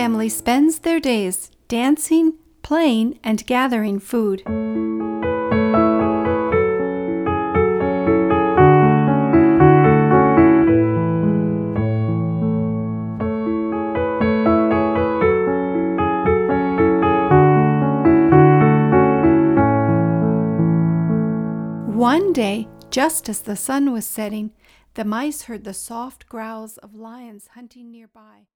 family spends their days dancing, playing, and gathering food. One day, just as the sun was setting, the mice heard the soft growls of lions hunting nearby.